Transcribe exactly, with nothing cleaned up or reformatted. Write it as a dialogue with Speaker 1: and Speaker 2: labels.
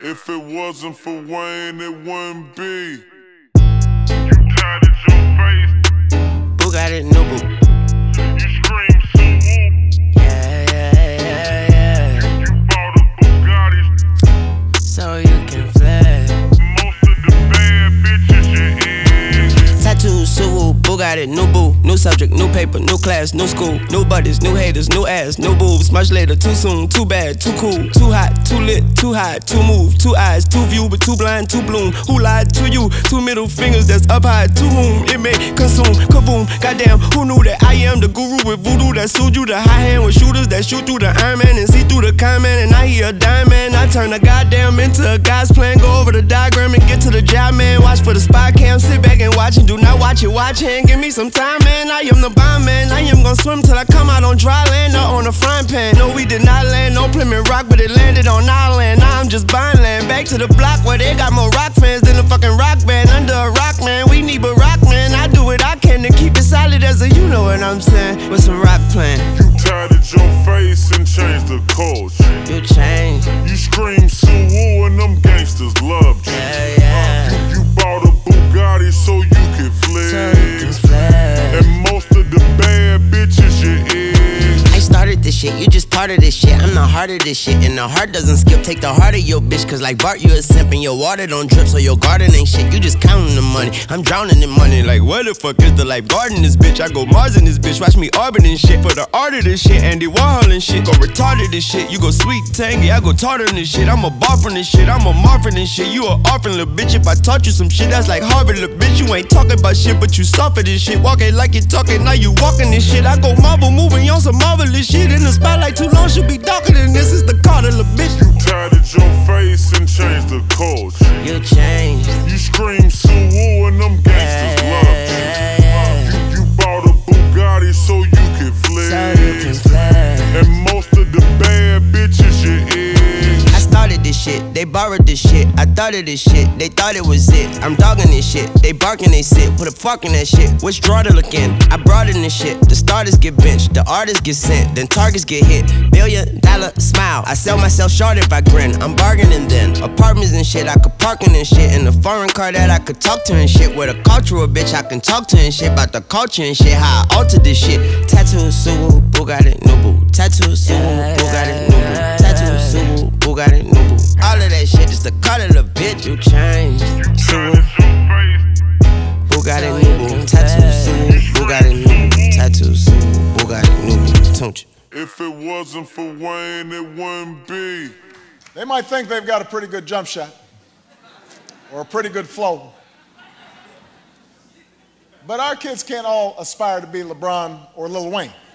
Speaker 1: If it wasn't for Wayne, it wouldn't be.
Speaker 2: You tatted your face.
Speaker 3: Bugatti new boo.
Speaker 2: You scream so whoop.
Speaker 3: Yeah, yeah, yeah, yeah.
Speaker 2: You bought a Bugatti.
Speaker 3: So you can flex.
Speaker 2: Most of the bad bitches you in.
Speaker 3: Tattoos, Suwu, Bugatti, new boo. New subject, new paper, new class, new school. New buddies, new haters, new ass, new boobs. Much later, too soon, too bad, too cool. Too hot, too lit, too high, too move. Two eyes, too view, but too blind, too bloom. Who lied to you? Two middle fingers that's up high. To whom it may consume. Kaboom, goddamn, who knew that I am the guru with voodoo that sued you? The high hand with shooters that shoot through the Iron Man and see through the comment. And I hear a diamond. I turn a goddamn into a God's plan. Go over the diagram and get to the job, man. Watch for the spy cam, sit back and watch and do not watch it. Watch hand, give me some time, man. I am the bomb, man. I am gonna swim till I come out on dry land or on a frying pan. No, we did not land, no Plymouth Rock, but it landed on our land. Now I'm just buying land. Back to the block where they got more rock fans than a fucking rock band. Under a rock, man, we need but rock, man. I do what I can to keep it solid as a, you know what I'm saying, with some rock plan.
Speaker 1: You tatted your face and changed the culture.
Speaker 3: You changed.
Speaker 1: You scream Suwu and them gangsters loved you.
Speaker 3: Yeah, yeah.
Speaker 1: You, you bought a Bugatti so you could flex.
Speaker 3: So you can flex.
Speaker 1: And most of the bad bitches you is.
Speaker 3: I started this shit, you just part of this shit. I'm the heart of this shit, and the heart doesn't skip. Take the heart of your bitch, cause like Bart, you a simp, and your water don't drip, so your garden ain't shit. You just counting the money, I'm drowning in money. Like, where the fuck is the life garden this bitch? I go Mars in this bitch, watch me Arbin and shit. For the art of this shit, Andy Warhol and shit. Go retarded this shit, you go sweet tangy, I go tartar in this shit. I'm a bar from this shit, I'm a Marvin and shit. You a orphan little bitch, if I taught you some shit, that's like Harvard little bitch. You ain't talking about shit, but you suffer this shit. Walking like you talking, now you walking this shit. I go marble moving on some marvelous shit. In the spotlight too long, should be darker than this. Is the Carter little bitch.
Speaker 1: You tatted your face and changed the culture.
Speaker 3: You changed.
Speaker 1: You scream Suwu and them gangsters
Speaker 3: Yeah,
Speaker 1: loved you.
Speaker 3: yeah, yeah.
Speaker 1: You, you bought a Bugatti so you could flex.
Speaker 3: So you can flex.
Speaker 1: And most of the bad bitches you is.
Speaker 3: I started this shit, they borrowed this shit. I thought of this shit, they thought it was it. I'm dogging this shit, they barking, they sit. Put a fork in that shit, which draw to look in? I brought in this shit, the starters get benched, the artists get sent, then targets get hit. Billion dollar smile, I sell myself short if I grin. I'm bargaining then, apartments and shit, I could park in and shit. In a foreign car that I could talk to and shit. With a cultural bitch I can talk to and shit. About the culture and shit, how I altered this shit. Tattoos, Suwu, Bugatti, new boo. Tattoos, Suwu, Bugatti, new boo. Tattoos, Suwu, Bugatti, new boo. All of that shit is the cut of the bitch. You changed. Suwu, Bugatti, new boo. Tattoos, Suwu, Bugatti, new boo. Tattoos, Suwu, Bugatti, new boo. Don't you?
Speaker 1: If it wasn't for Wayne, it wouldn't be.
Speaker 4: They might think they've got a pretty good jump shot or a pretty good flow. But our kids can't all aspire to be LeBron or Lil Wayne.